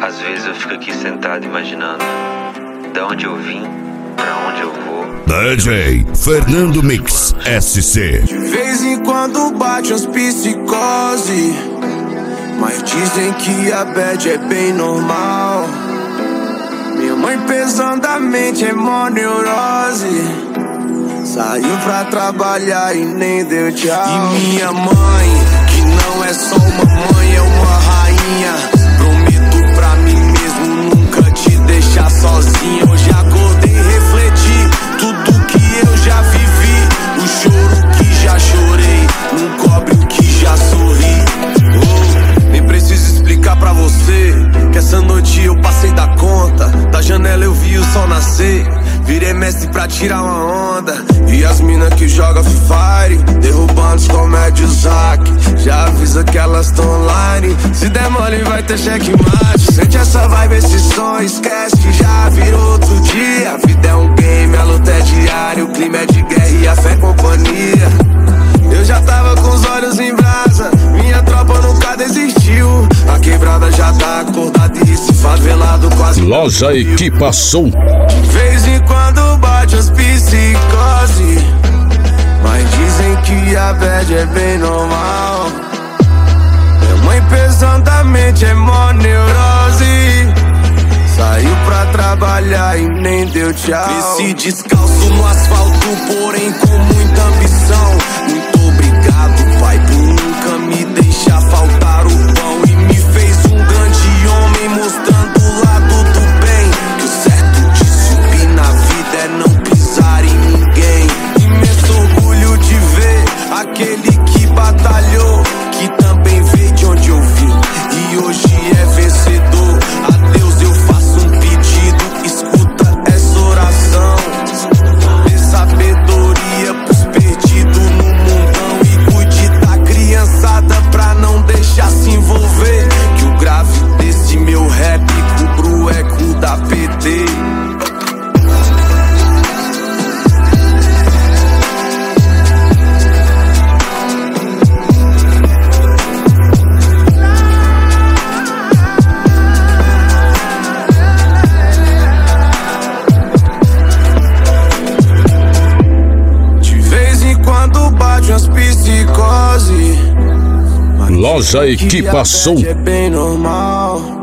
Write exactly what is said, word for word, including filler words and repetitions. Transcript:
Às vezes eu fico aqui sentado imaginando da onde eu vim, pra onde eu vou. D J Fernando Mix S C. De vez em quando bate as psicose, mas dizem que a bad é bem normal. Minha mãe pesadamente é mó neurose, saiu pra trabalhar e nem deu tchau. E minha mãe, que não é só uma mãe, é uma rainha. Prometo pra mim mesmo nunca te deixar sozinha. Eu já acordei e refleti tudo que eu já vivi, o choro que já chorei não cobre o que já sorri. Oh, nem preciso explicar pra você que essa noite eu passei da conta. Da janela eu vi o sol nascer, virei mestre pra tirar uma onda. E as mina que joga Free Fire, derrubando os comédios hack, já avisa que elas tão online. Se der mole vai ter checkmate. Sente essa vibe, esse som, esquece que já virou outro dia. A vida é um game, a luta é diária, o clima é de guerra e a fé é companhia. Eu já tava com os olhos em brasa, minha tropa nunca desistiu. A quebrada já tá acordada e esse favelado quase Loja Equipação. de vez em quando bate as psicose, mas dizem que a bad é bem normal. Minha mãe pesadamente é mó neurose, saiu pra trabalhar e nem deu tchau. Desci descalço no asfalto, porém com muita ambição. Muito obrigado, pai, por nunca me deixar faltar o pão. E me fez um grande homem, mostrando o lado do bem. Que o certo de subir na vida é não pisar em ninguém. Imenso orgulho de ver aquele que batalhou, que também veio de onde eu vim e hoje é vencedor. A Deus eu faço um pedido, escuta essa oração. Dê sabedoria pros perdidos no mundão e cuide da criançada pra não deixar se envolver. Que o grave desse meu rap cubra o eco da P T. As psicose, Loja Equipação. é bem normal.